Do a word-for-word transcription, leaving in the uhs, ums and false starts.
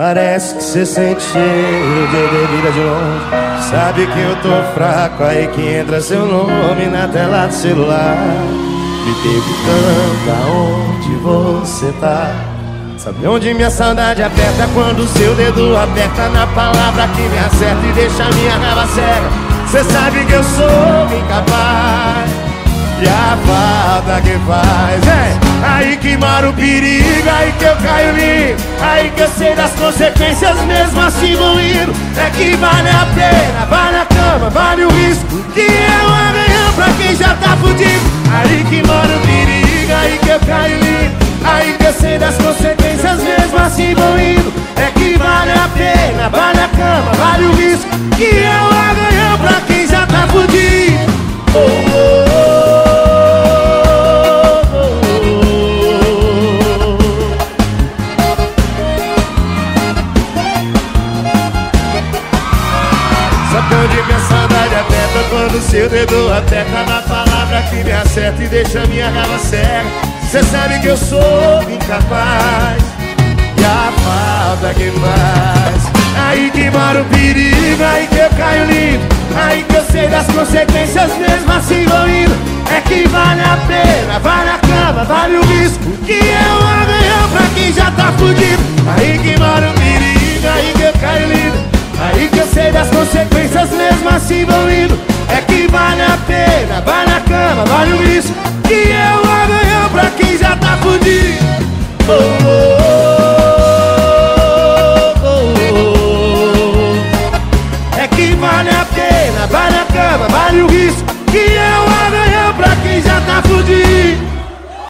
Parece que cê sente cheiro de bebida de longe. Sabe que eu tô fraco, aí que entra seu nome na tela do celular. Me perguntando aonde você tá. Sabe onde minha saudade aperta quando seu dedo aperta na palavra que me acerta e deixa minha raiva cega. Cê sabe que eu sou incapaz e a falta que faz é aí que mora o perigo, aí que eu caio limpo, aí que eu sei das consequências mesmo assim vou indo. É que vale a pena, vale a cama, vale o risco, que é um arranhão pra quem já tá fudido. Aí que mora o perigo, aí que eu caio limpo, aí que eu sei das consequências mesmo assim vou indo. É que vale a pena, vale a cama, vale o risco, que é um arranhão pra quem já tá fudido. Oh, oh, oh. Sabe onde minha saudade aperta quando seu dedo aperta na palavra que me acerta e deixa minha raiva cega. Cê sabe que eu sou incapaz e a falta que faz. Aí que mora o perigo, aí que eu caio limpo, aí que eu sei das consequências mesmo assim vou indo. É que vale a pena, vale a cama, vale o risco, que é um arranhão pra quem já tá fudido. Aí que mora o perigo, aí que eu caio limpo, aí que eu sei das consequências mesmo assim vou indo. É que vale a pena, vale a cama, vale o risco, que é um arranhão pra quem já tá fudido. Oh, oh.